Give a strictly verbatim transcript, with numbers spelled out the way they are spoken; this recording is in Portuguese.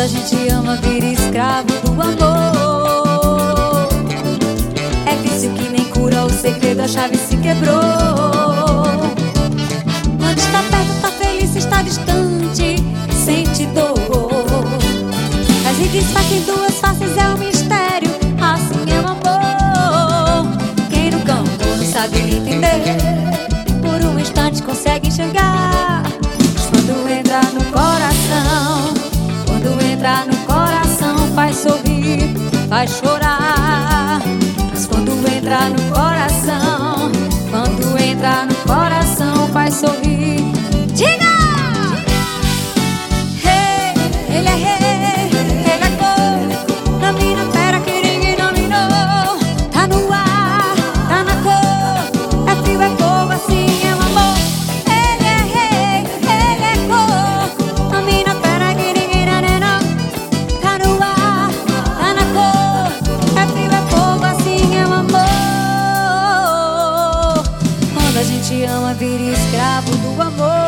a gente ama, vira escravo do amor. É vício que nem cura, o segredo, a chave se quebrou. Quando está perto, tá feliz, está distante, sente dor. Mas e desfaz em duas faces, é um mistério, assim é o amor. Quem no campo não sabe entender, por um instante consegue enxergar. Mas quando entra no coração, quando entra no coração, faz sorrir, faz chorar. Mas quando entra no coração, quando entra no coração, faz sorrir. Diga! Hey, ele é rei, ele é cor, domina, fera que ninguém dominou. Tá no ar, tá na cor, é frio, é fogo, assim é o amor. Ele é rei, ele é cor, domina, fera que ninguém dominou. Tá no ar, tá na cor, é frio, é fogo, assim é o amor. Quando a gente ama, vira escravo do amor.